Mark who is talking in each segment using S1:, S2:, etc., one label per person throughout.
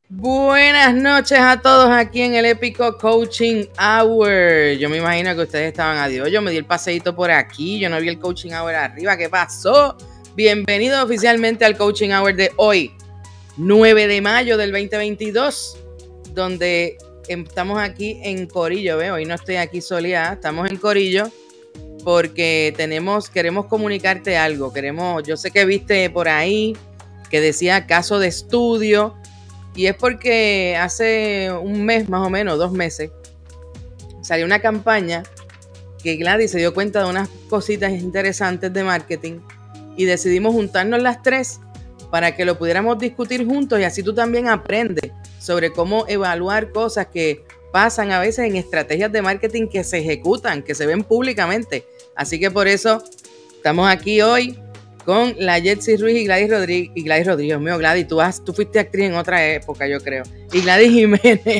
S1: Buenas noches a todos aquí en el épico Coaching Hour. Yo me imagino que ustedes estaban adiós. Yo me di el paseíto por aquí. Yo no vi el Coaching Hour arriba. ¿Qué pasó? Bienvenidos oficialmente al Coaching Hour de hoy, 9 de mayo del 2022, donde estamos aquí en Corillo. Hoy no estoy aquí soleada, estamos en Corillo porque queremos comunicarte algo. Yo sé que viste por ahí que decía caso de estudio. Y es porque hace un mes, más o menos, 2 meses, salió una campaña que Gladys se dio cuenta de unas cositas interesantes de marketing y decidimos juntarnos las tres para que lo pudiéramos discutir juntos y así tú también aprendes sobre cómo evaluar cosas que pasan a veces en estrategias de marketing que se ejecutan, que se ven públicamente. Así que por eso estamos aquí hoy con la Jetsi Ruiz y Gladys Rodríguez. Dios mío, Gladys, tú fuiste actriz en otra época, yo creo. Y Gladys Jiménez.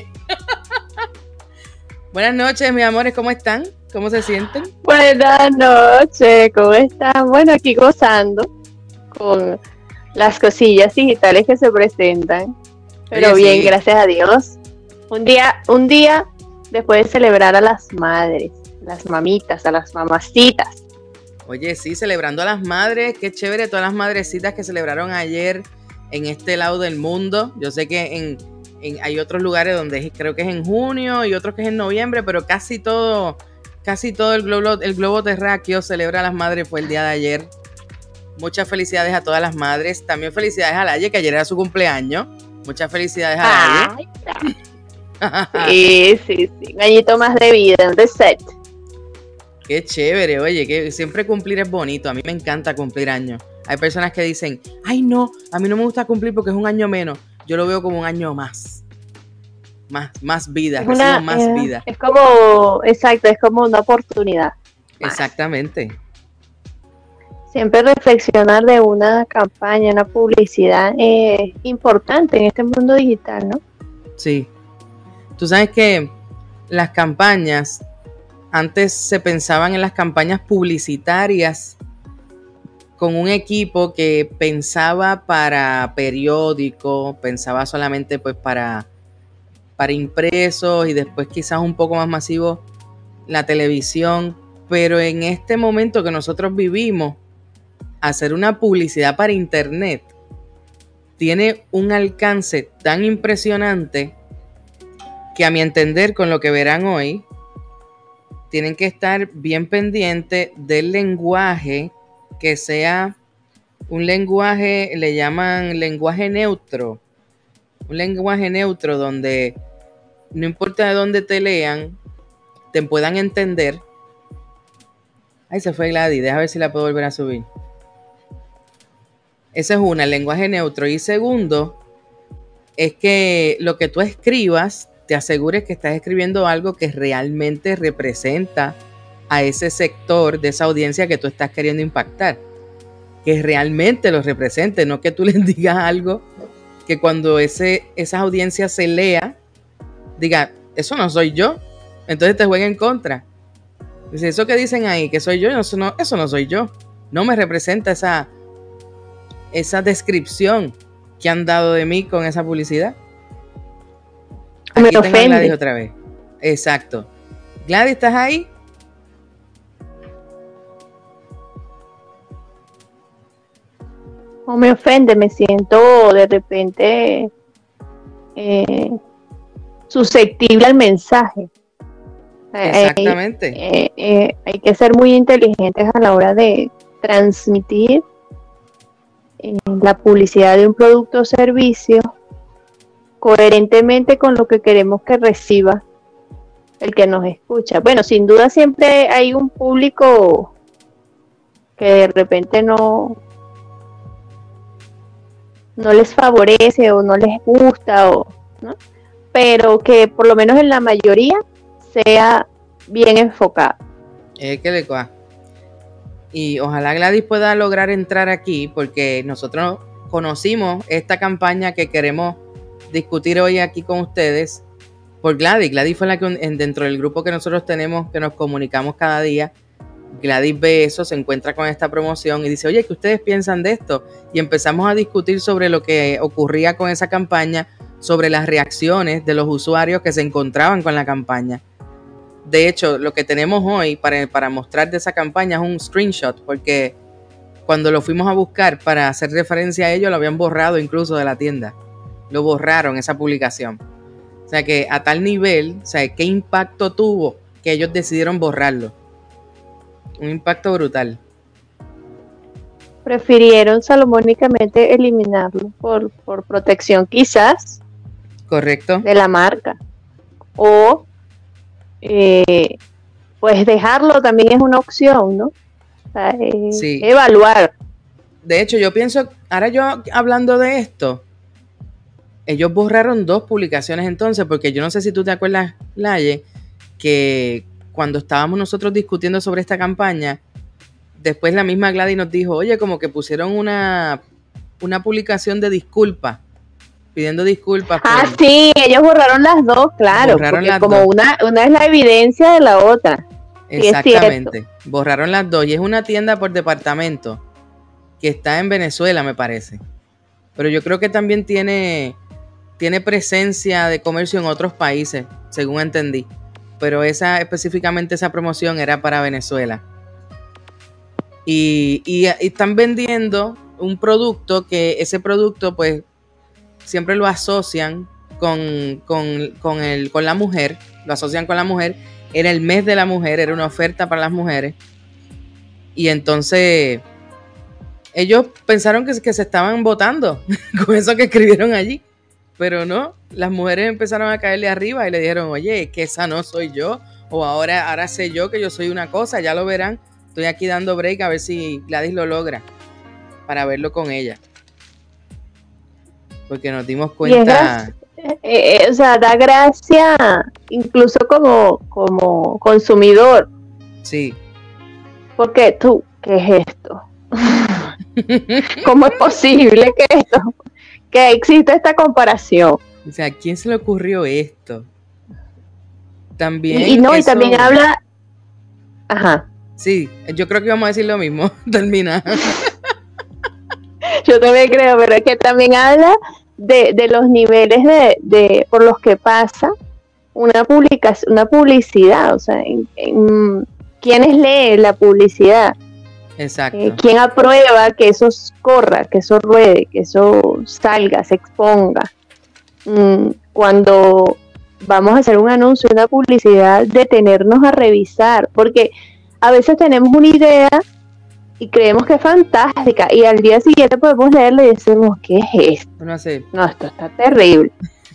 S1: Buenas noches, mis amores, ¿cómo están? ¿Cómo se sienten?
S2: Buenas noches, ¿cómo están? Bueno, aquí gozando con las cosillas digitales que se presentan. Pero
S1: Oye,
S2: bien,
S1: sí.
S2: gracias a Dios. Un día después de celebrar a las madres, las mamitas, a las mamacitas.
S1: Oye, sí, celebrando a las madres, qué chévere todas las madrecitas que celebraron ayer en este lado del mundo. Yo sé que hay otros lugares donde creo que es en junio y otros que es en noviembre, pero casi todo el globo terráqueo celebra a las madres, fue el día de ayer. Muchas felicidades a todas las madres. También felicidades a Laye, que ayer era su cumpleaños. Muchas felicidades a Laye.
S2: Sí. Un añito más de vida, un reset.
S1: Qué chévere, oye, que siempre cumplir es bonito. A mí me encanta cumplir años. Hay personas que dicen, ay no, a mí no me gusta cumplir porque es un año menos. Yo lo veo como un año más. Más vida, recibo más vida.
S2: Es como, exacto, es como una oportunidad.
S1: Exactamente.
S2: Siempre reflexionar de una campaña, una publicidad importante en este mundo digital, ¿no?
S1: Sí. Tú sabes que las campañas, antes se pensaban en las campañas publicitarias con un equipo que pensaba para periódico, pensaba solamente pues para impresos y después quizás un poco más masivo la televisión, pero en este momento que nosotros vivimos, hacer una publicidad para internet tiene un alcance tan impresionante que a mi entender, con lo que verán hoy, tienen que estar bien pendientes del lenguaje que sea un lenguaje, le llaman lenguaje neutro, un lenguaje neutro donde no importa de dónde te lean, te puedan entender. Ahí se fue Gladys, déjame ver si la puedo volver a subir. Ese es una, el lenguaje neutro. Y segundo, es que lo que tú escribas, te asegures que estás escribiendo algo que realmente representa a ese sector de esa audiencia que tú estás queriendo impactar. Que realmente los represente, no que tú les digas algo que cuando esa audiencia se lea, diga, eso no soy yo, entonces te juega en contra. Dice, eso que dicen ahí, que soy yo, eso no soy yo. No me representa esa descripción que han dado de mí con esa publicidad. Aquí tengo a Gladys otra vez. Exacto. Gladys, ¿estás ahí?
S2: No me ofende, me siento de repente susceptible al mensaje.
S1: Exactamente.
S2: Hay que ser muy inteligentes a la hora de transmitir la publicidad de un producto o servicio coherentemente con lo que queremos que reciba el que nos escucha. Bueno, sin duda siempre hay un público que de repente no les favorece o no les gusta, ¿no? Pero que por lo menos en la mayoría sea bien enfocado.
S1: Y ojalá Gladys pueda lograr entrar aquí, porque nosotros conocimos esta campaña que queremos discutir hoy aquí con ustedes por Gladys. Gladys fue la que dentro del grupo que nosotros tenemos, que nos comunicamos cada día, Gladys ve eso, se encuentra con esta promoción y dice, oye, ¿qué ustedes piensan de esto? Y empezamos a discutir sobre lo que ocurría con esa campaña, sobre las reacciones de los usuarios que se encontraban con la campaña. De hecho, lo que tenemos hoy para mostrar de esa campaña es un screenshot, porque cuando lo fuimos a buscar para hacer referencia a ello, lo habían borrado incluso de la tienda. Lo borraron, esa publicación. O sea que a tal nivel, o sea, ¿qué impacto tuvo que ellos decidieron borrarlo? Un impacto brutal.
S2: Prefirieron salomónicamente eliminarlo por protección quizás.
S1: Correcto.
S2: De la marca. O pues dejarlo también es una opción, ¿no? O sea,
S1: sí.
S2: Evaluar.
S1: De hecho, yo pienso, ahora yo hablando de esto, ellos borraron 2 publicaciones entonces, porque yo no sé si tú te acuerdas, Laye, que cuando estábamos nosotros discutiendo sobre esta campaña, después la misma Gladys nos dijo, oye, como que pusieron una publicación de disculpas, pidiendo disculpas.
S2: Sí, ellos borraron las 2, claro,
S1: borraron
S2: porque
S1: las
S2: como
S1: 2.
S2: Una es la evidencia de la otra.
S1: Exactamente, sí, borraron las 2 y es una tienda por departamento que está en Venezuela, me parece. Pero yo creo que también tiene presencia de comercio en otros países, según entendí. Pero específicamente esa promoción era para Venezuela. Y están vendiendo un producto que ese producto pues siempre lo asocian con la mujer. Lo asocian con la mujer. Era el mes de la mujer, era una oferta para las mujeres. Y entonces ellos pensaron que se estaban votando con eso que escribieron allí. Pero no, las mujeres empezaron a caerle arriba y le dijeron, oye, que esa no soy yo. O ahora sé yo que yo soy una cosa, ya lo verán. Estoy aquí dando break a ver si Gladys lo logra para verlo con ella. Porque nos dimos cuenta.
S2: O sea, da gracia incluso como consumidor.
S1: Sí.
S2: Porque tú, ¿qué es esto? ¿Cómo es posible que exista esta comparación?
S1: O sea, ¿a quién se le ocurrió esto? También.
S2: Y también habla. Ajá.
S1: Sí, yo creo que íbamos a decir lo mismo. Termina.
S2: Yo también creo, pero es que también habla de los niveles de por los que pasa una publicidad, o sea, ¿quiénes leen la publicidad?
S1: Exacto.
S2: ¿Quién aprueba que eso corra, que eso ruede, que eso salga, se exponga? Cuando vamos a hacer un anuncio, una publicidad, detenernos a revisar, porque a veces tenemos una idea y creemos que es fantástica y al día siguiente podemos leerla y decimos, ¿qué es esto?
S1: No sé.
S2: No, esto está terrible.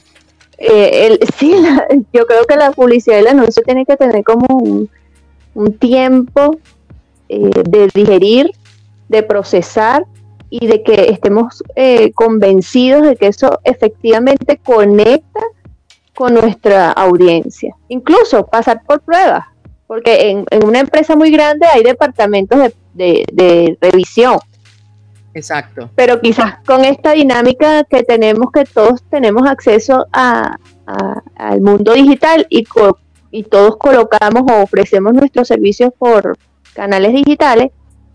S2: Yo creo que la publicidad y el anuncio tiene que tener como un tiempo de digerir, de procesar y de que estemos convencidos de que eso efectivamente conecta con nuestra audiencia. Incluso pasar por pruebas, porque en una empresa muy grande hay departamentos de revisión.
S1: Exacto.
S2: Pero quizás con esta dinámica que tenemos, que todos tenemos acceso al mundo digital y todos colocamos o ofrecemos nuestros servicios por canales digitales,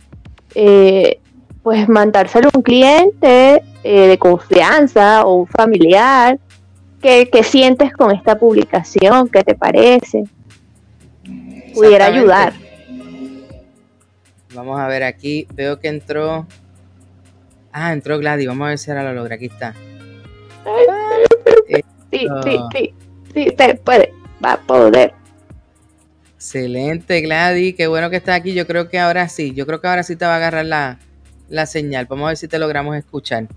S2: pues mandárselo a un cliente de confianza o un familiar. ¿Qué sientes con esta publicación? ¿Qué te parece? Pudiera ayudar.
S1: Vamos a ver aquí, veo que entró. Entró Gladys, vamos a ver si ahora lo logra. Aquí está.
S2: Sí, se puede, va a poder.
S1: Excelente, Gladys, qué bueno que estás aquí. Yo creo que ahora sí te va a agarrar la señal. Vamos a ver si te logramos escuchar.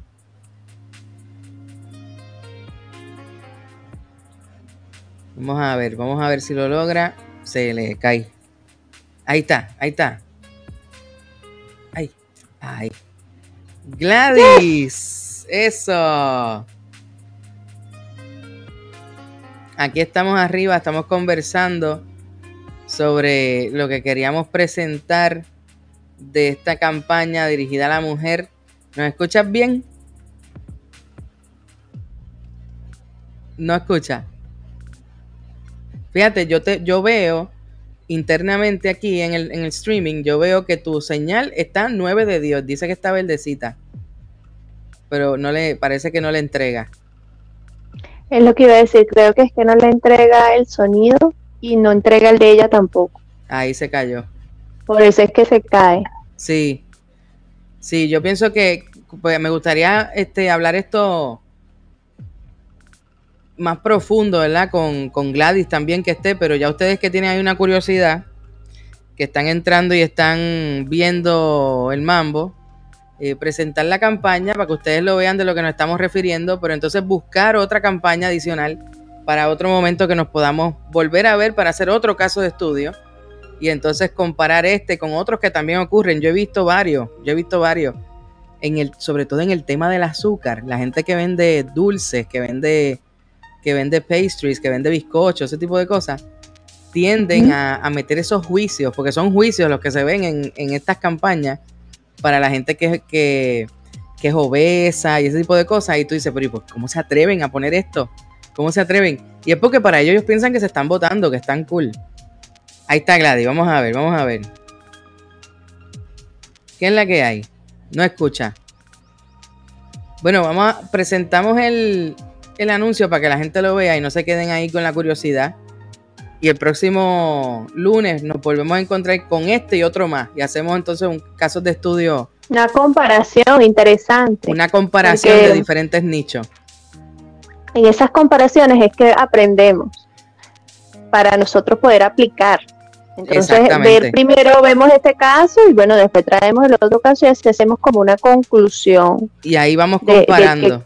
S1: Vamos a ver si lo logra. Se le cae. Ahí está. Ay. Gladys, eso. Aquí estamos arriba, estamos conversando sobre lo que queríamos presentar de esta campaña dirigida a la mujer. ¿Nos escuchas bien? ¿No escuchas? Fíjate, yo veo internamente aquí en el streaming, yo veo que tu señal está 9 de Dios. Dice que está verdecita. Pero parece que no le entrega.
S2: Es lo que iba a decir, creo que es que no le entrega el sonido y no entrega el de ella tampoco.
S1: Ahí se cayó.
S2: Por eso es que se cae.
S1: Sí, sí, yo pienso que pues, me gustaría hablar esto más profundo, ¿verdad? Con Gladys también que esté, pero ya ustedes que tienen ahí una curiosidad, que están entrando y están viendo el mambo, presentar la campaña para que ustedes lo vean de lo que nos estamos refiriendo, pero entonces buscar otra campaña adicional para otro momento que nos podamos volver a ver para hacer otro caso de estudio y entonces comparar con otros que también ocurren. Yo he visto varios, sobre todo en el tema del azúcar, la gente que vende dulces, que vende pastries, que vende bizcochos, ese tipo de cosas, tienden a meter esos juicios, porque son juicios los que se ven en estas campañas para la gente que es obesa y ese tipo de cosas, y tú dices, pero ¿y cómo se atreven a poner esto? ¿Cómo se atreven? Y es porque para ellos piensan que se están votando, que están cool. Ahí está Gladys, vamos a ver. ¿Qué es la que hay? No escucha. Bueno, presentamos el anuncio para que la gente lo vea y no se queden ahí con la curiosidad. Y el próximo lunes nos volvemos a encontrar con este y otro más. Y hacemos entonces un caso de estudio.
S2: Una comparación interesante.
S1: Una comparación de diferentes nichos.
S2: En esas comparaciones es que aprendemos para nosotros poder aplicar. Entonces, primero vemos este caso y bueno, después traemos el otro caso y así hacemos como una conclusión.
S1: Y ahí vamos comparando.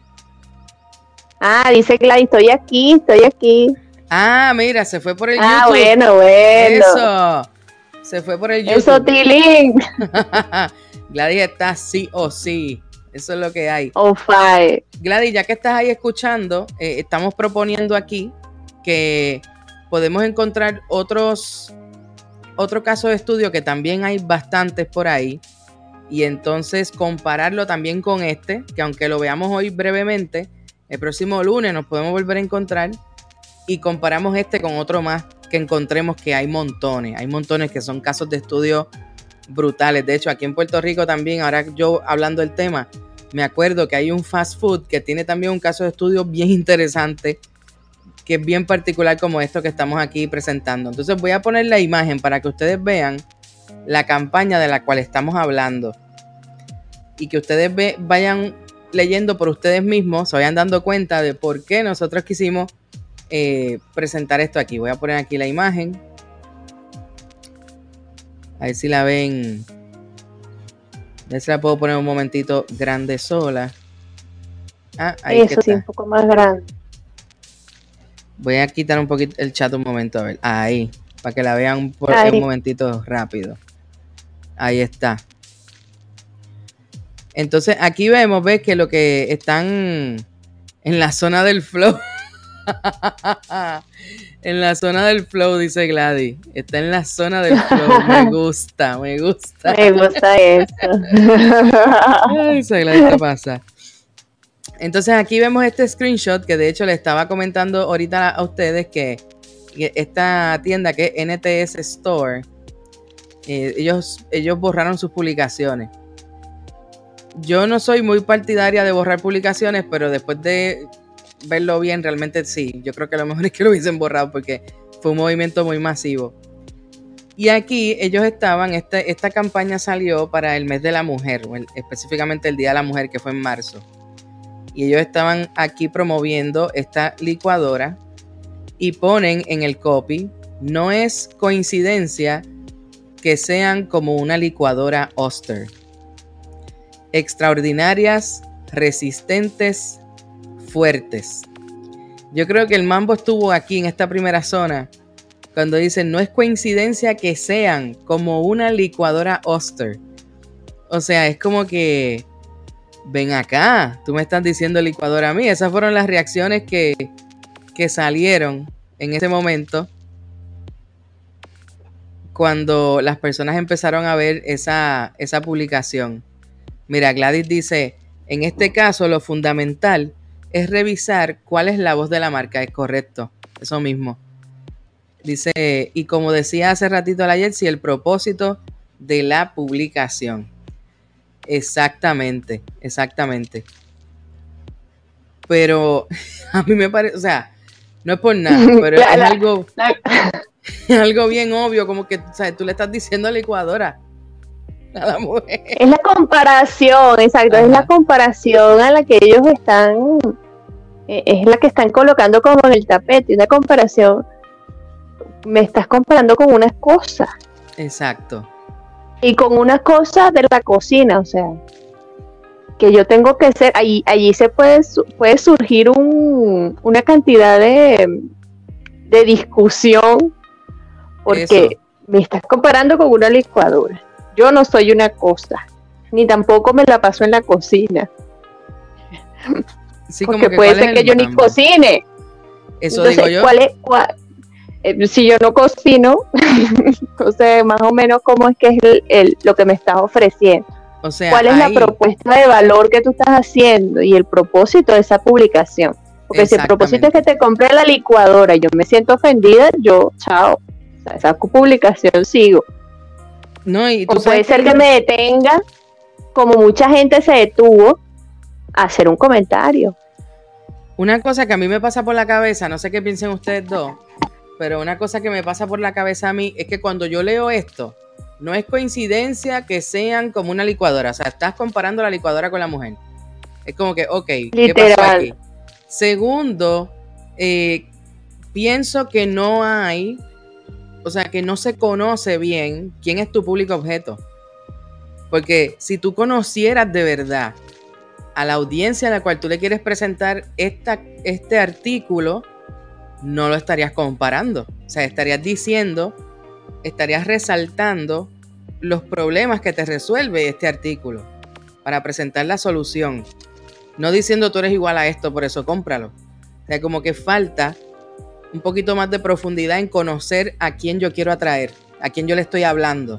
S2: Dice Gladys, estoy aquí.
S1: Mira, se fue por el YouTube.
S2: Bueno.
S1: Eso. Se fue por el YouTube.
S2: Eso, Tilín.
S1: Gladys está sí o sí. Eso es lo que hay.
S2: Fire.
S1: Gladys, ya que estás ahí escuchando, estamos proponiendo aquí que podemos encontrar otro caso de estudio que también hay bastantes por ahí y entonces compararlo también con que aunque lo veamos hoy brevemente, el próximo lunes nos podemos volver a encontrar y comparamos con otro más que encontremos que hay montones que son casos de estudio brutales. De hecho, aquí en Puerto Rico también, ahora yo hablando del tema, me acuerdo que hay un fast food que tiene también un caso de estudio bien interesante, que es bien particular como esto que estamos aquí presentando. Entonces voy a poner la imagen para que ustedes vean la campaña de la cual estamos hablando y que ustedes vayan leyendo por ustedes mismos, se vayan dando cuenta de por qué nosotros quisimos presentar esto aquí. Voy a poner aquí la imagen. A ver si la ven. A ver si la puedo poner un momentito grande sola. Ahí
S2: eso sí, un poco más grande.
S1: Voy a quitar un poquito el chat un momento, a ver. Ahí, para que la vean por un momentito rápido. Ahí está. Entonces aquí ves que lo que están en la zona del flow. En la zona del flow, dice Gladys. Está en la zona del flow. Me gusta.
S2: Me gusta eso.
S1: Ay, esa Gladys te pasa. Entonces aquí vemos este screenshot que de hecho le estaba comentando ahorita a ustedes que esta tienda que es NTS Store, ellos borraron sus publicaciones. Yo no soy muy partidaria de borrar publicaciones, pero después de verlo bien, realmente sí. Yo creo que lo mejor es que lo hubiesen borrado porque fue un movimiento muy masivo. Y aquí ellos estaban, esta campaña salió para el mes de la mujer, específicamente el Día de la Mujer, que fue en marzo. Y ellos estaban aquí promoviendo esta licuadora y ponen en el copy: no es coincidencia que sean como una licuadora Oster. Extraordinarias, resistentes, fuertes. Yo creo que el mambo estuvo aquí en esta primera zona cuando dicen: no es coincidencia que sean como una licuadora Oster. O sea, es como que ven acá, tú me estás diciendo licuadora a mí. Esas fueron las reacciones que salieron en ese momento cuando las personas empezaron a ver esa publicación. Mira, Gladys dice: en este caso lo fundamental es revisar cuál es la voz de la marca. Es correcto, eso mismo. Dice, y como decía hace ratito ayer, si el propósito de la publicación. Exactamente. pero a mí me parece, o sea, no es por nada, pero es algo bien obvio, como que, o sea, tú le estás diciendo a la licuadora a la mujer.
S2: Es la comparación, exacto, es la comparación a la que ellos están, es la que están colocando como en el tapete, una comparación, me estás comparando con una cosa.
S1: Exacto.
S2: Y con una cosa de la cocina, o sea, que yo tengo que ser, allí se puede surgir una cantidad de discusión, porque me estás comparando con una licuadora. Yo no soy una cosa, ni tampoco me la paso en la cocina.
S1: Sí,
S2: porque como puede ser que yo ni cocine.
S1: Eso
S2: entonces,
S1: digo yo.
S2: Si yo no cocino, entonces más o menos cómo es que es lo que me estás ofreciendo.
S1: O sea,
S2: ¿cuál es la propuesta de valor que tú estás haciendo y el propósito de esa publicación? Porque si el propósito es que te compre la licuadora y yo me siento ofendida, yo, chao, o sea, esa publicación sigo.
S1: No, y
S2: o puede ser que me detenga, como mucha gente se detuvo, a hacer un comentario.
S1: Una cosa que a mí me pasa por la cabeza, no sé qué piensen ustedes dos, pero una cosa que me pasa por la cabeza a mí es que cuando yo leo esto, no es coincidencia que sean como una licuadora. O sea, estás comparando la licuadora con la mujer. Es como que, ok, ¿qué pasó aquí? Segundo, pienso que no hay, o sea, que no se conoce bien quién es tu público objeto. Porque si tú conocieras de verdad a la audiencia a la cual tú le quieres presentar este artículo, no lo estarías comparando. O sea, estarías resaltando los problemas que te resuelve este artículo para presentar la solución. No diciendo tú eres igual a esto, por eso cómpralo. O sea, como que falta un poquito más de profundidad en conocer a quién yo quiero atraer, a quién yo le estoy hablando.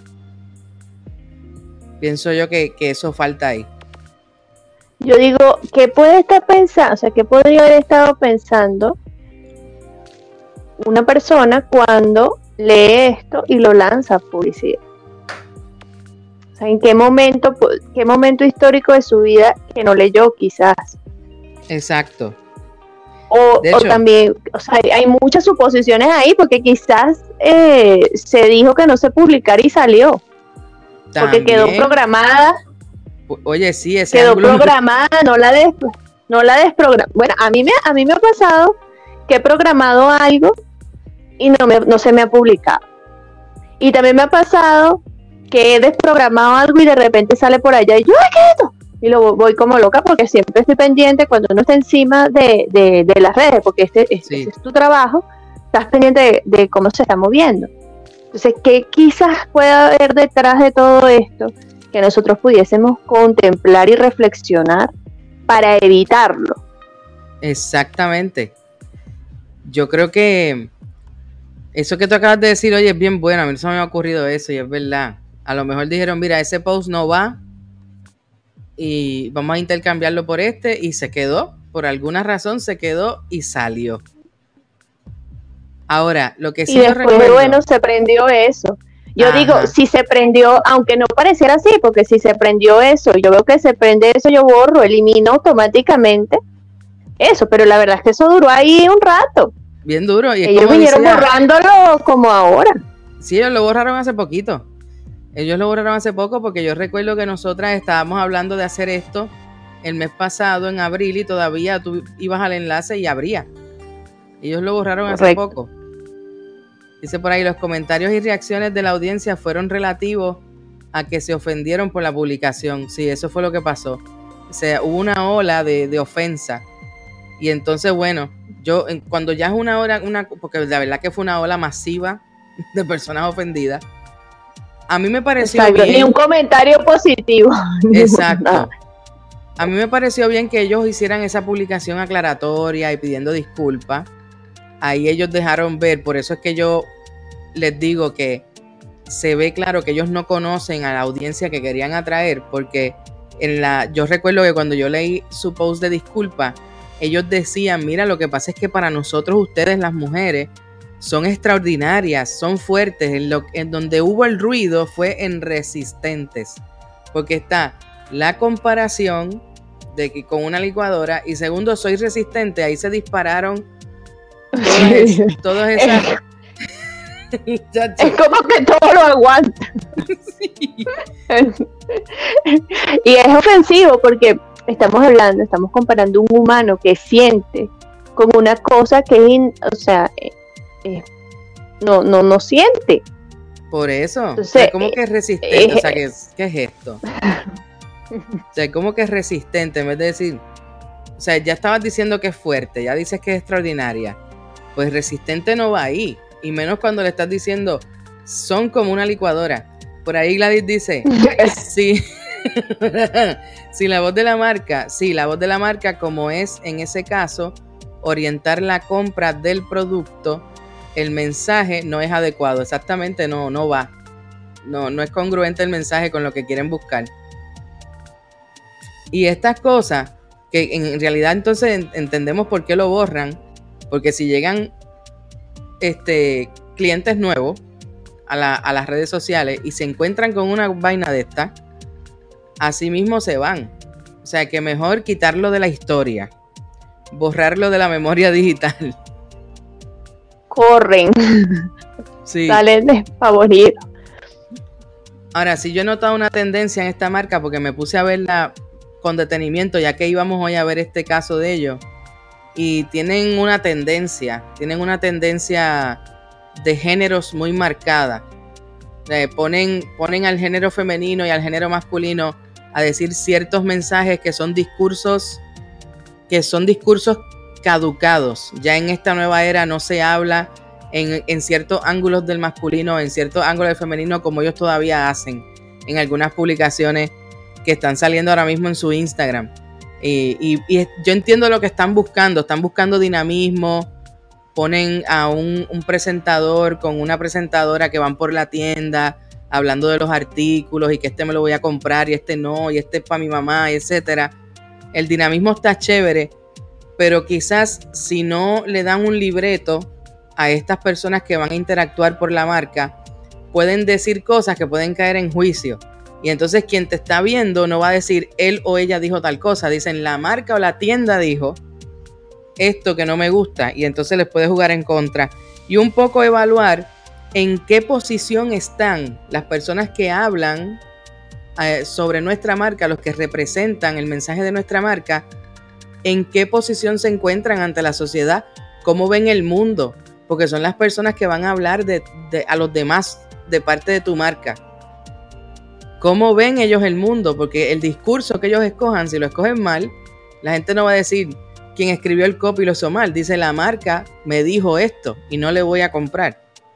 S1: Pienso yo que eso falta ahí.
S2: Yo digo, ¿qué puede estar pensando? O sea, ¿qué podría haber estado pensando una persona cuando lee esto y lo lanza a publicidad? O sea, ¿en qué momento histórico de su vida que no leyó quizás?
S1: Exacto.
S2: O también, o sea, hay muchas suposiciones ahí, porque quizás se dijo que no se publicara y salió. También. Porque quedó programada.
S1: Oye, sí, ese
S2: quedó programada, no la desprogramó. Bueno, a mí me ha pasado que he programado algo y no se me ha publicado. Y también me ha pasado que he desprogramado algo y de repente sale por allá y yo, ¡ay, qué es esto! Y lo voy como loca porque siempre estoy pendiente cuando uno está encima de las redes, porque este es tu trabajo, estás pendiente de cómo se está moviendo. Entonces, ¿qué quizás pueda haber detrás de todo esto que nosotros pudiésemos contemplar y reflexionar para evitarlo?
S1: Exactamente. Yo creo que eso que tú acabas de decir, oye, es bien bueno. A mí no se me ha ocurrido eso y es verdad. A lo mejor dijeron, mira, ese post no va y vamos a intercambiarlo por este, y se quedó. Por alguna razón se quedó y salió. Ahora, lo que sí yo recuerdo...
S2: bueno, se prendió eso. Yo digo, si se prendió, aunque no pareciera así, porque si se prendió eso, yo veo que se prende eso, yo borro, elimino automáticamente eso, pero la verdad es que eso duró ahí un rato.
S1: Bien duro. Y
S2: ellos vinieron borrándolo como ahora.
S1: Sí, ellos lo borraron hace poquito. Ellos lo borraron hace poco porque yo recuerdo que nosotras estábamos hablando de hacer esto el mes pasado, en abril, y todavía tú ibas al enlace y abría. Ellos lo borraron hace poco. Dice por ahí, los comentarios y reacciones de la audiencia fueron relativos a que se ofendieron por la publicación. Sí, eso fue lo que pasó. O sea, hubo una ola de ofensa. Y entonces, bueno, yo cuando ya es una ola, porque la verdad que fue una ola masiva de personas ofendidas, a mí me pareció bien.
S2: Ni un comentario positivo.
S1: Exacto. A mí me pareció bien que ellos hicieran esa publicación aclaratoria y pidiendo disculpas. Ahí ellos dejaron ver, por eso es que yo les digo que se ve claro que ellos no conocen a la audiencia que querían atraer, porque yo recuerdo que cuando yo leí su post de disculpas, ellos decían, mira, lo que pasa es que para nosotros ustedes las mujeres son extraordinarias, son fuertes, en donde hubo el ruido fue en resistentes, porque está la comparación de que con una licuadora, y segundo, soy resistente. Ahí se dispararon todas esas...
S2: Es como que todo lo aguanta. Sí. Y es ofensivo porque estamos comparando un humano que siente con una cosa que no siente.
S1: Por eso, entonces, o sea, ¿cómo que es resistente? O sea, ¿qué es esto? O sea, ¿cómo que es resistente? En vez de decir, o sea, ya estabas diciendo que es fuerte, ya dices que es extraordinaria. Pues resistente no va ahí. Y menos cuando le estás diciendo, son como una licuadora. Por ahí Gladys dice, sí. Sí, la voz de la marca, como es en ese caso, orientar la compra del producto, el mensaje no es adecuado. Exactamente, no va. No es congruente el mensaje con lo que quieren buscar. Y estas cosas, que en realidad entonces entendemos por qué lo borran, porque si llegan clientes nuevos a las redes sociales y se encuentran con una vaina de esta, así mismo se van. O sea que mejor quitarlo de la historia, borrarlo de la memoria digital.
S2: Corren.
S1: Sí.
S2: Salen despavoridos.
S1: Ahora, sí, yo he notado una tendencia en esta marca porque me puse a verla con detenimiento, ya que íbamos hoy a ver este caso de ellos. Y tienen una tendencia de géneros muy marcada. Ponen al género femenino y al género masculino a decir ciertos mensajes que son discursos caducados. Ya en esta nueva era no se habla en ciertos ángulos del masculino, en ciertos ángulos del femenino, como ellos todavía hacen en algunas publicaciones que están saliendo ahora mismo en su Instagram. Y yo entiendo lo que están buscando dinamismo. Ponen a un presentador con una presentadora que van por la tienda hablando de los artículos y que me lo voy a comprar y este no, y este es para mi mamá, etcétera. El dinamismo está chévere, pero quizás si no le dan un libreto a estas personas que van a interactuar por la marca, pueden decir cosas que pueden caer en juicio. Y entonces quien te está viendo no va a decir él o ella dijo tal cosa, dicen la marca o la tienda dijo esto que no me gusta, y entonces les puede jugar en contra. Y un poco evaluar en qué posición están las personas que hablan sobre nuestra marca, los que representan el mensaje de nuestra marca, en qué posición se encuentran ante la sociedad, cómo ven el mundo, porque son las personas que van a hablar a los demás de parte de tu marca. ¿Cómo ven ellos el mundo? Porque el discurso que ellos escojan, si lo escogen mal, la gente no va a decir quien escribió el copy lo hizo mal. Dice la marca me dijo esto y no le voy a comprar.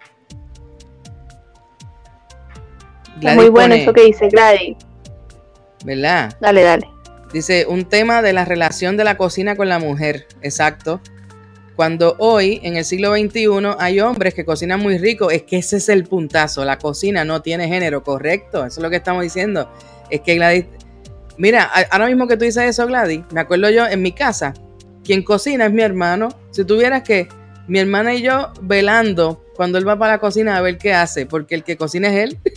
S2: Gladys muy bueno eso que dice Gladys.
S1: ¿Verdad?
S2: Dale.
S1: Dice un tema de la relación de la cocina con la mujer. Exacto. Cuando hoy, en el siglo XXI, hay hombres que cocinan muy rico, es que ese es el puntazo. La cocina no tiene género, correcto. Eso es lo que estamos diciendo. Es que Gladys... Mira, ahora mismo que tú dices eso, Gladys, me acuerdo yo en mi casa, quien cocina es mi hermano. Si tuvieras que, mi hermana y yo velando cuando él va para la cocina a ver qué hace, porque el que cocina es él.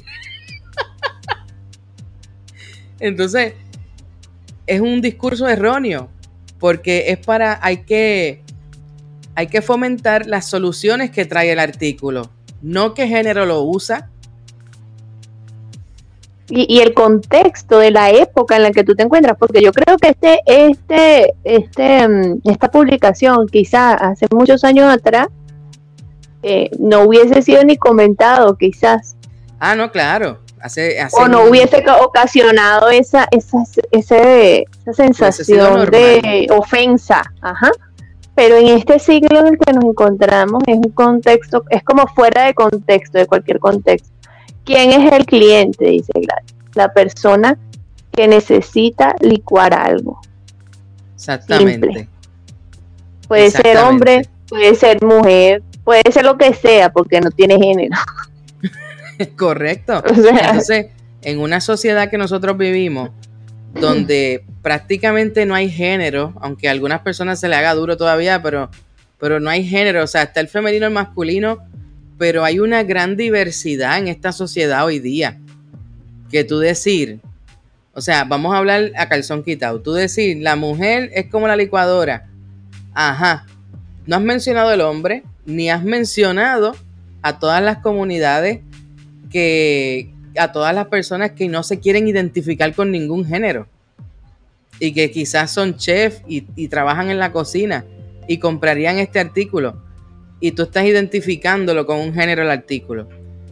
S1: Entonces, es un discurso erróneo, porque hay que fomentar las soluciones que trae el artículo, no qué género lo usa.
S2: Y el contexto de la época en la que tú te encuentras, porque yo creo que esta publicación quizá hace muchos años atrás no hubiese sido ni comentado quizás.
S1: Ah, no, claro.
S2: O no hubiese ocasionado esa sensación de ofensa. Ajá. Pero en este siglo en el que nos encontramos es un contexto, es como fuera de contexto, de cualquier contexto. ¿Quién es el cliente? Dice Gladys. La persona que necesita licuar algo.
S1: Exactamente.
S2: Simple. Puede ser hombre, puede ser mujer, puede ser lo que sea, porque no tiene género.
S1: Correcto. O sea, entonces, en una sociedad que nosotros vivimos, donde prácticamente no hay género, aunque a algunas personas se le haga duro todavía, pero no hay género. O sea, está el femenino y el masculino, pero hay una gran diversidad en esta sociedad hoy día. Que tú decir, O sea, vamos a hablar a calzón quitado. Tú decir, la mujer es como la licuadora. Ajá. No has mencionado el hombre, ni has mencionado a todas las comunidades a todas las personas que no se quieren identificar con ningún género y que quizás son chefs y trabajan en la cocina y comprarían este artículo y tú estás identificándolo con un género el artículo.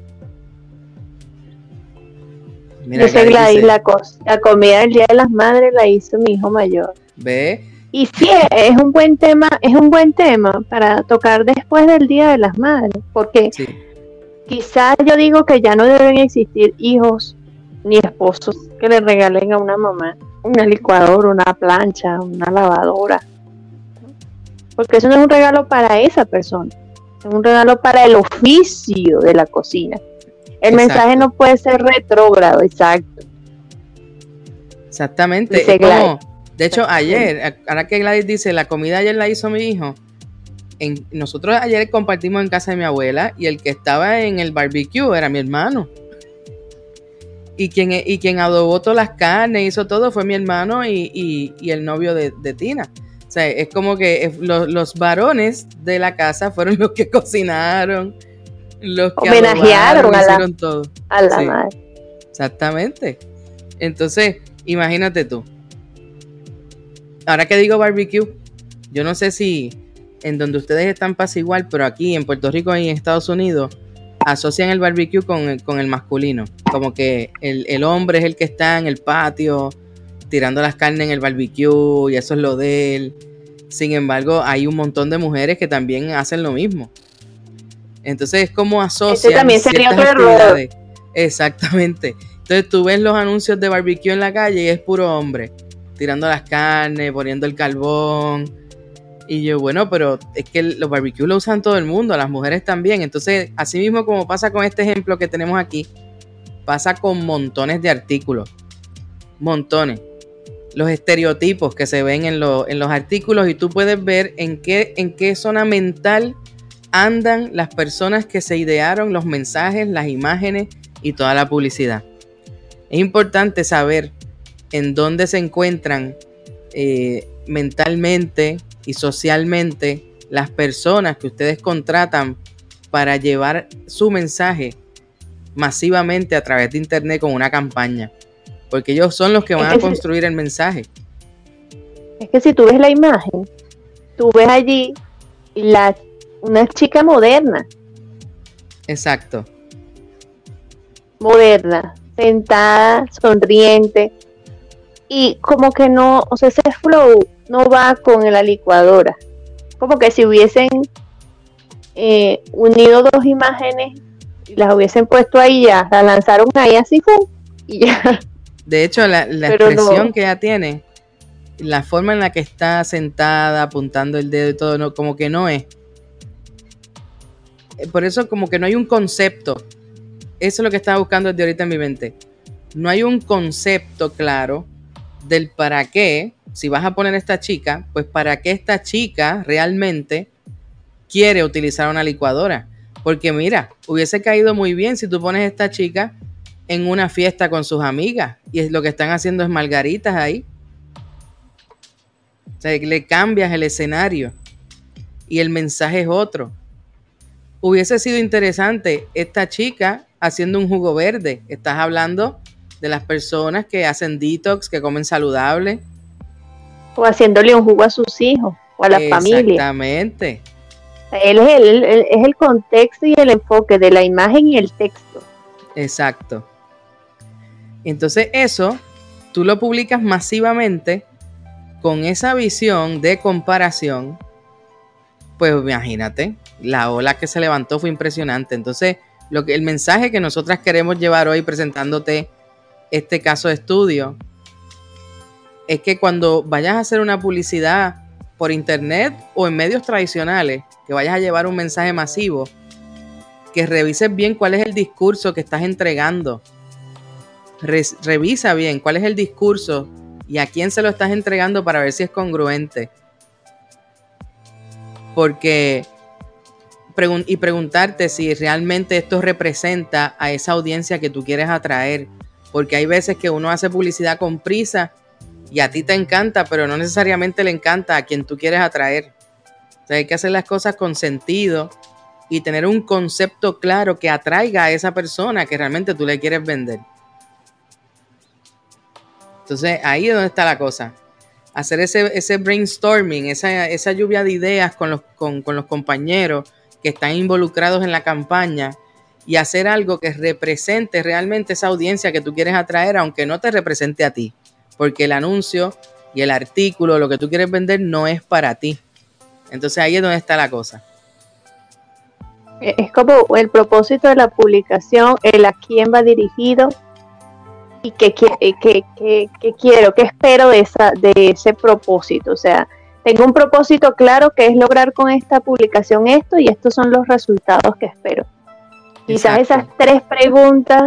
S2: Mira, yo sé, Gladys, la comida del Día de las Madres la hizo mi hijo mayor.
S1: ¿Ve?
S2: Y sí, es un buen tema para tocar después del Día de las Madres, porque sí, quizás yo digo que ya no deben existir hijos ni esposos que le regalen a una mamá una licuadora, una plancha, una lavadora, porque eso no es un regalo para esa persona, es un regalo para el oficio de la cocina. El mensaje no puede ser retrógrado, exacto.
S1: Exactamente. Es como, de hecho, ayer, ahora que Gladys dice, la comida ayer la hizo mi hijo, nosotros ayer compartimos en casa de mi abuela y el que estaba en el barbecue era mi hermano. Y quien adobó todas las carnes, hizo todo, fue mi hermano y el novio de Tina. O sea, es como que los varones de la casa fueron los que cocinaron, los que
S2: homenajearon
S1: hicieron todo.
S2: A la madre.
S1: Exactamente. Entonces, imagínate tú. Ahora que digo barbecue, yo no sé si en donde ustedes están pasa igual, pero aquí en Puerto Rico y en Estados Unidos asocian el barbecue con el masculino. Como que el hombre es el que está en el patio tirando las carnes en el barbecue y eso es lo de él. Sin embargo, hay un montón de mujeres que también hacen lo mismo. Entonces es como asocian
S2: también sería otro actividades.
S1: Error. Exactamente. Entonces tú ves los anuncios de barbecue en la calle y es puro hombre tirando las carnes, poniendo el carbón. Y yo, bueno, pero es que los barbecues lo usan todo el mundo, las mujeres también. Entonces, así mismo como pasa con este ejemplo que tenemos aquí, pasa con montones de artículos. Montones. Los estereotipos que se ven en los artículos y tú puedes ver en qué zona mental andan las personas que se idearon los mensajes, las imágenes y toda la publicidad. Es importante saber en dónde se encuentran mentalmente y socialmente las personas que ustedes contratan para llevar su mensaje masivamente a través de internet con una campaña, porque ellos son los que van a construir el mensaje.
S2: Es que si tú ves la imagen, tú ves allí una chica moderna.
S1: Exacto.
S2: Moderna, sentada, sonriente, y como que no, o sea, ese flow no va con la licuadora. Como que si hubiesen unido dos imágenes y las hubiesen puesto ahí, ya la lanzaron ahí así y ya.
S1: De hecho, la expresión que ella tiene, la forma en la que está sentada, apuntando el dedo y todo, no, como que no es. Por eso como que no hay un concepto. Eso es lo que estaba buscando desde ahorita en mi mente. No hay un concepto claro del para qué, si vas a poner a esta chica, pues para qué esta chica realmente quiere utilizar una licuadora. Porque mira, hubiese caído muy bien si tú pones a esta chica en una fiesta con sus amigas y lo que están haciendo es margaritas ahí. O sea, le cambias el escenario y el mensaje es otro. Hubiese sido interesante esta chica haciendo un jugo verde. Estás hablando de las personas que hacen detox, que comen saludable.
S2: O haciéndole un jugo a sus hijos o a la familia.
S1: Exactamente.
S2: Él es el contexto y el enfoque de la imagen y el texto.
S1: Exacto. Entonces eso, tú lo publicas masivamente con esa visión de comparación. Pues imagínate, la ola que se levantó fue impresionante. Entonces, el mensaje que nosotras queremos llevar hoy presentándote este caso de estudio es que cuando vayas a hacer una publicidad por internet o en medios tradicionales, que vayas a llevar un mensaje masivo, que revises bien cuál es el discurso que estás entregando. Revisa bien cuál es el discurso y a quién se lo estás entregando para ver si es congruente. Porque preguntarte si realmente esto representa a esa audiencia que tú quieres atraer porque hay veces que uno hace publicidad con prisa y a ti te encanta, pero no necesariamente le encanta a quien tú quieres atraer. O sea, hay que hacer las cosas con sentido y tener un concepto claro que atraiga a esa persona que realmente tú le quieres vender. Entonces, ahí es donde está la cosa. Hacer ese brainstorming, esa lluvia de ideas con los compañeros que están involucrados en la campaña y hacer algo que represente realmente esa audiencia que tú quieres atraer, aunque no te represente a ti. Porque el anuncio y el artículo, lo que tú quieres vender, no es para ti. Entonces, ahí es donde está la cosa.
S2: Es como el propósito de la publicación, el a quién va dirigido y qué quiero, qué espero de ese propósito. O sea, tengo un propósito claro que es lograr con esta publicación esto y estos son los resultados que espero. Quizás esas 3 preguntas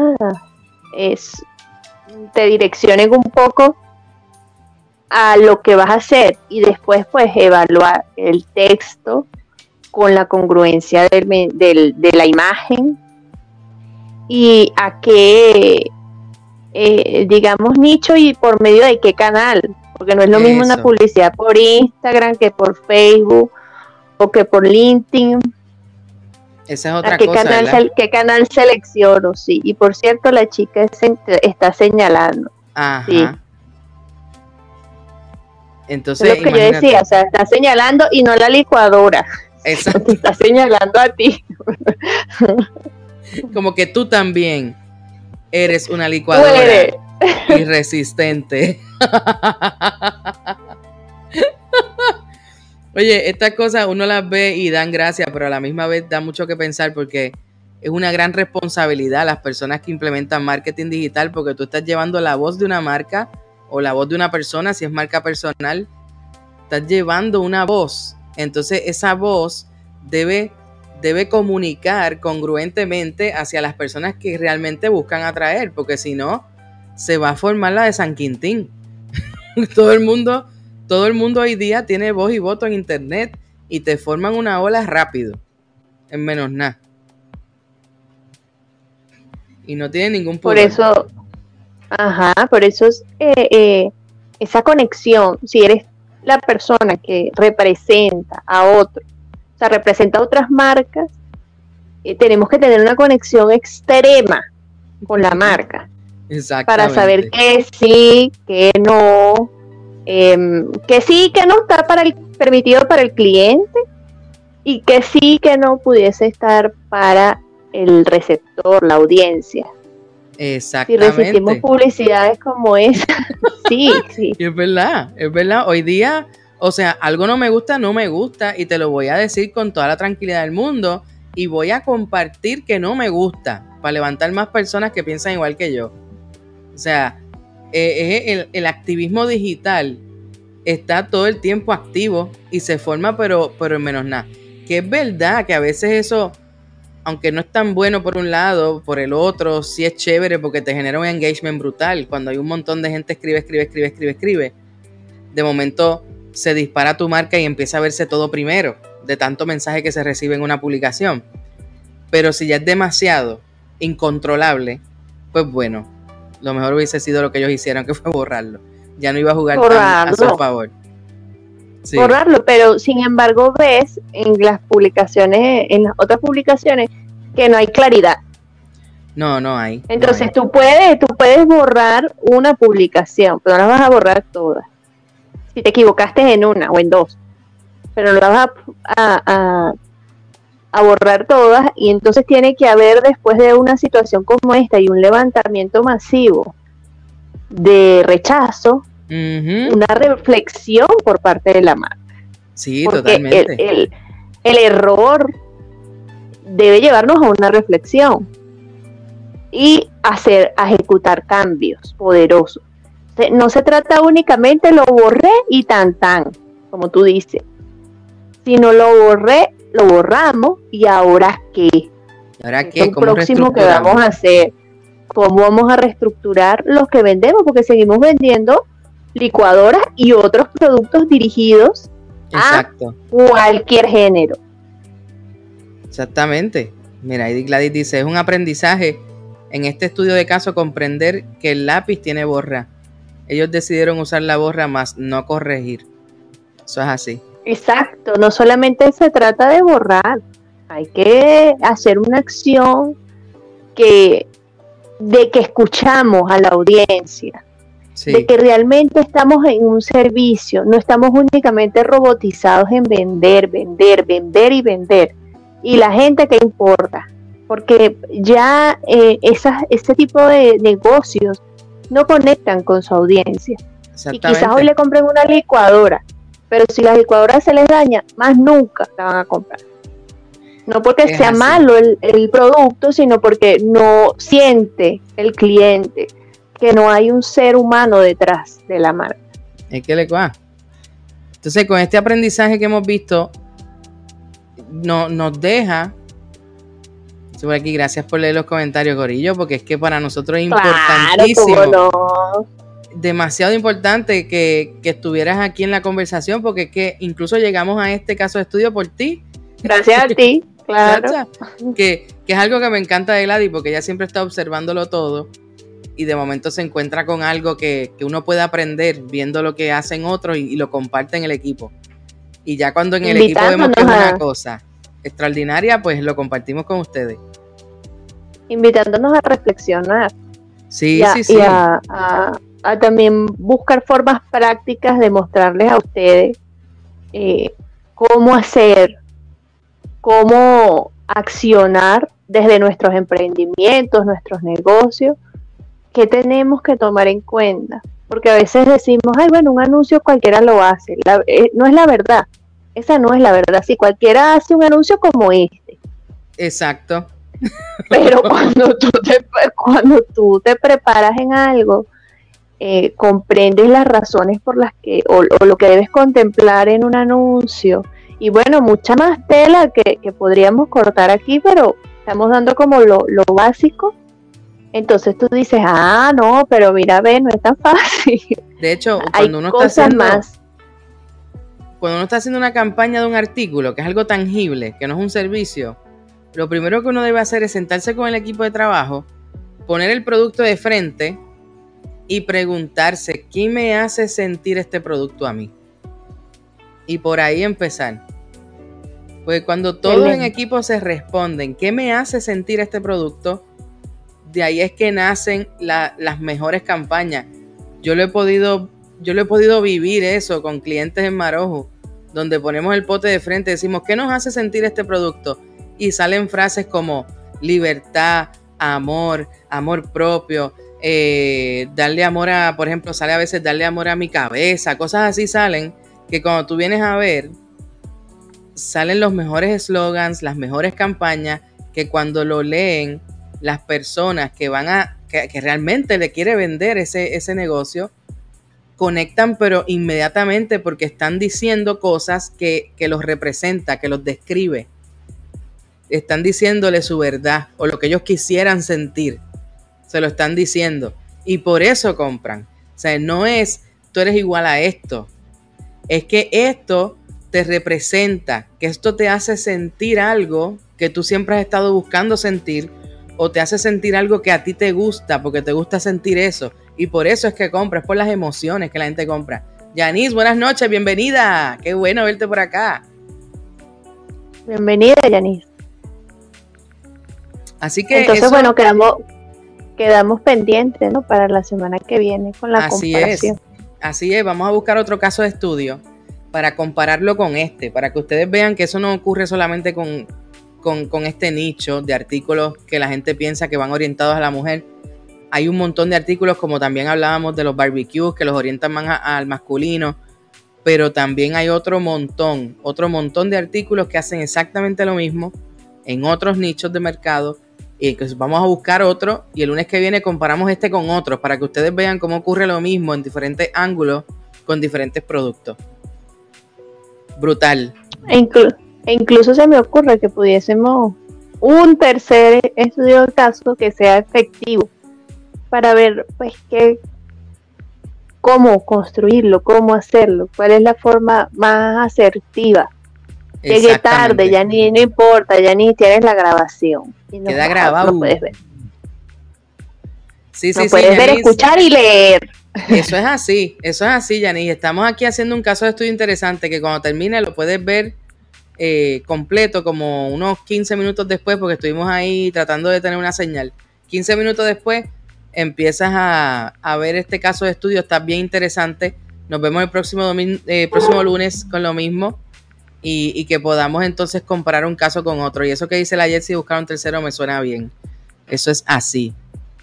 S2: te direccionen un poco a lo que vas a hacer y después pues evaluar el texto con la congruencia de la imagen y a qué, digamos, nicho y por medio de qué canal, porque no es lo mismo una publicidad por Instagram que por Facebook o que por LinkedIn.
S1: Esa es otra cosa,
S2: ¿Qué canal selecciono? Sí, y por cierto la chica está señalando.
S1: Ajá.
S2: Sí.
S1: Entonces,
S2: es lo que yo decía, o sea, está señalando y no la licuadora.
S1: Exacto.
S2: Te está señalando a ti.
S1: Como que tú también eres una licuadora irresistente. Oye, estas cosas uno las ve y dan gracia, pero a la misma vez da mucho que pensar porque es una gran responsabilidad las personas que implementan marketing digital, porque tú estás llevando la voz de una marca o la voz de una persona, si es marca personal, estás llevando una voz. Entonces esa voz debe comunicar congruentemente hacia las personas que realmente buscan atraer, porque si no, se va a formar la de San Quintín. Todo el mundo hoy día tiene voz y voto en internet y te forman una ola rápido, en menos nada. Y no tiene ningún pudor.
S2: Por eso es esa conexión, si eres la persona que representa a otro, o sea, representa a otras marcas, tenemos que tener una conexión extrema con la marca. Para saber que sí, que no, que sí, que no está permitido para el cliente y que sí, que no pudiese estar para el receptor, la audiencia.
S1: Exactamente.
S2: Si resistimos publicidades como esa, sí.
S1: Y es verdad. Hoy día, o sea, algo no me gusta y te lo voy a decir con toda la tranquilidad del mundo y voy a compartir que no me gusta para levantar más personas que piensan igual que yo. O sea, el activismo digital está todo el tiempo activo y se forma, pero en menos nada. Que es verdad que a veces eso, aunque no es tan bueno por un lado, por el otro, sí es chévere porque te genera un engagement brutal. Cuando hay un montón de gente escribe, de momento se dispara tu marca y empieza a verse todo primero, de tanto mensaje que se recibe en una publicación. Pero si ya es demasiado incontrolable, pues bueno, lo mejor hubiese sido lo que ellos hicieron, que fue borrarlo. Ya no iba a jugar tan a su favor. Sí.
S2: Borrarlo, pero sin embargo ves en las publicaciones, en las otras publicaciones, que no hay claridad.
S1: No hay.
S2: Entonces
S1: no
S2: hay. Tú puedes borrar una publicación, pero no las vas a borrar todas. Si te equivocaste en una o en dos, pero no las vas a borrar todas, y entonces tiene que haber, después de una situación como esta y un levantamiento masivo de rechazo, una reflexión por parte de la marca.
S1: Sí,
S2: porque
S1: totalmente.
S2: El error debe llevarnos a una reflexión y a ejecutar cambios poderosos. No se trata únicamente lo borré y tan, como tú dices, sino lo borré, lo borramos y ahora qué.
S1: ¿Ahora qué?
S2: Es lo próximo que vamos a hacer. ¿Cómo vamos a reestructurar los que vendemos? Porque seguimos vendiendo licuadoras y otros productos dirigidos a cualquier género.
S1: Exactamente. Mira, ahí Gladys dice, es un aprendizaje En este estudio de caso, comprender que el lápiz tiene borra. Ellos decidieron usar la borra más, no corregir. Eso es así.
S2: Exacto, no solamente se trata de borrar, hay que hacer una acción de que escuchamos a la audiencia,
S1: Sí.
S2: de que realmente estamos en un servicio, no estamos únicamente robotizados en vender, vender, vender y vender. Y la gente, ¿qué importa? Porque ya ese tipo de negocios no conectan con su audiencia. Y quizás hoy le compren una licuadora, pero si la licuadora se les daña, más nunca la van a comprar. No porque sea malo el producto, sino porque no siente el cliente que no hay un ser humano detrás de la marca.
S1: Es que le va. Entonces, con este aprendizaje que hemos visto, nos deja. Por aquí, gracias por leer los comentarios, Corillo, porque es que para nosotros es importantísimo.
S2: Claro, cómo no.
S1: Demasiado importante que estuvieras aquí en la conversación, porque es que incluso llegamos a este caso de estudio por ti.
S2: Gracias a ti, claro.
S1: Que es algo que me encanta de Gladys, porque ella siempre está observándolo todo y de momento se encuentra con algo que uno puede aprender viendo lo que hacen otros y lo comparte en el equipo. Y ya cuando en el equipo vemos que es una cosa extraordinaria, pues lo compartimos con ustedes.
S2: Invitándonos a reflexionar.
S1: Sí.
S2: Y a también buscar formas prácticas de mostrarles a ustedes cómo hacer, cómo accionar desde nuestros emprendimientos, nuestros negocios, qué tenemos que tomar en cuenta. Porque a veces decimos, ay, bueno, un anuncio cualquiera lo hace. No es la verdad. Esa no es la verdad. Si cualquiera hace un anuncio como este.
S1: Exacto.
S2: Pero cuando tú te preparas en algo, comprendes las razones por las que, o lo que debes contemplar en un anuncio. Y bueno, mucha más tela que podríamos cortar aquí, pero estamos dando como lo básico. Entonces tú dices, no, pero mira, no es tan fácil.
S1: De hecho, cuando uno está haciendo una campaña de un artículo, que es algo tangible, que no es un servicio, lo primero que uno debe hacer es sentarse con el equipo de trabajo, poner el producto de frente y preguntarse, ¿qué me hace sentir este producto a mí? Y por ahí empezar. Pues cuando todos en equipo se responden, ¿qué me hace sentir este producto? De ahí es que nacen las mejores campañas. Yo lo he podido vivir eso con clientes en Marojo, donde ponemos el pote de frente y decimos, ¿qué nos hace sentir este producto? Y salen frases como libertad, amor propio, darle amor por ejemplo, sale a veces darle amor a mi cabeza, cosas así salen, que cuando tú vienes a ver, salen los mejores eslogans, las mejores campañas, que cuando lo leen, las personas que realmente le quiere vender ese negocio, conectan pero inmediatamente porque están diciendo cosas que los representa, que los describe. Están diciéndole su verdad o lo que ellos quisieran sentir. Se lo están diciendo. Y por eso compran. O sea, no es tú eres igual a esto. Es que esto te representa, que esto te hace sentir algo que tú siempre has estado buscando sentir, o te hace sentir algo que a ti te gusta, porque te gusta sentir eso. Y por eso es que compras, por las emociones que la gente compra. Yanis, buenas noches, bienvenida. Qué bueno verte por acá.
S2: Bienvenida, Yanis.
S1: Así que
S2: entonces, bueno, quedamos pendientes, ¿no? Para la semana que viene con la comparación.
S1: Así es, vamos a buscar otro caso de estudio para compararlo con para que ustedes vean que eso no ocurre solamente con este nicho de artículos que la gente piensa que van orientados a la mujer. Hay un montón de artículos, como también hablábamos de los barbecues, que los orientan más al masculino, pero también hay otro montón de artículos que hacen exactamente lo mismo en otros nichos de mercado. Y entonces vamos a buscar otro y el lunes que viene comparamos este con otros para que ustedes vean cómo ocurre lo mismo en diferentes ángulos con diferentes productos. Brutal.
S2: E incluso se me ocurre que pudiésemos un tercer estudio de caso que sea efectivo para ver pues cómo construirlo, cómo hacerlo, cuál es la forma más asertiva. Llegué tarde, ya no importa, ya ni tienes la grabación.
S1: Queda grabado.
S2: Lo puedes ver.
S1: Sí,
S2: Nos
S1: sí,
S2: puedes
S1: sí,
S2: ver,
S1: Yanis.
S2: escuchar y leer.
S1: Eso es así, Yanis. Estamos aquí haciendo un caso de estudio interesante que cuando termine lo puedes ver completo, como unos 15 minutos después, porque estuvimos ahí tratando de tener una señal. 15 minutos después empiezas a ver este caso de estudio, está bien interesante. Nos vemos el próximo lunes con lo mismo y que podamos entonces comparar un caso con otro. Y eso que dice la Jetsi, buscar un tercero, me suena bien. Eso es así.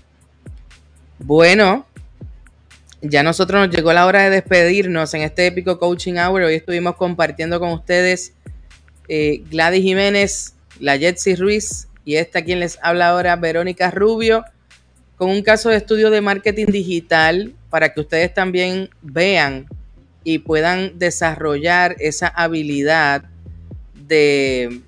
S1: Bueno, ya nosotros nos llegó la hora de despedirnos en este épico Coaching Hour. Hoy estuvimos compartiendo con ustedes Gladys Jiménez, la Jetsi Ruiz y esta quien les habla ahora, Verónica Rubio, con un caso de estudio de marketing digital para que ustedes también vean y puedan desarrollar esa habilidad de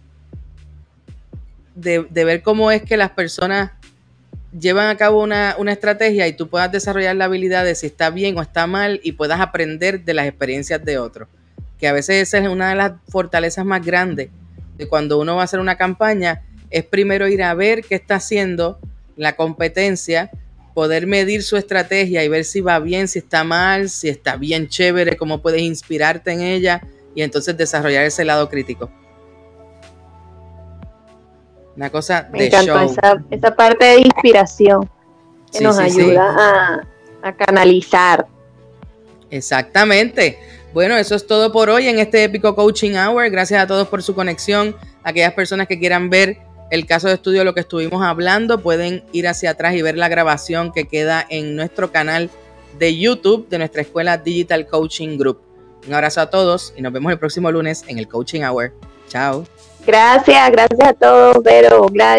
S1: ver cómo es que las personas llevan a cabo una estrategia y tú puedas desarrollar la habilidad de si está bien o está mal y puedas aprender de las experiencias de otros. Que a veces esa es una de las fortalezas más grandes de cuando uno va a hacer una campaña, es primero ir a ver qué está haciendo la competencia, poder medir su estrategia y ver si va bien, si está mal, si está bien chévere, cómo puedes inspirarte en ella y entonces desarrollar ese lado crítico. Una cosa
S2: Me
S1: de
S2: encantó
S1: show.
S2: esa parte de inspiración que
S1: Sí,
S2: nos
S1: sí,
S2: ayuda a canalizar.
S1: Exactamente. Bueno, eso es todo por hoy en este épico Coaching Hour. Gracias a todos por su conexión. Aquellas personas que quieran ver el caso de estudio de lo que estuvimos hablando, pueden ir hacia atrás y ver la grabación que queda en nuestro canal de YouTube de nuestra escuela Digital Coaching Group. Un abrazo a todos y nos vemos el próximo lunes en el Coaching Hour. Chao.
S2: Gracias a todos, Vero, Gladys.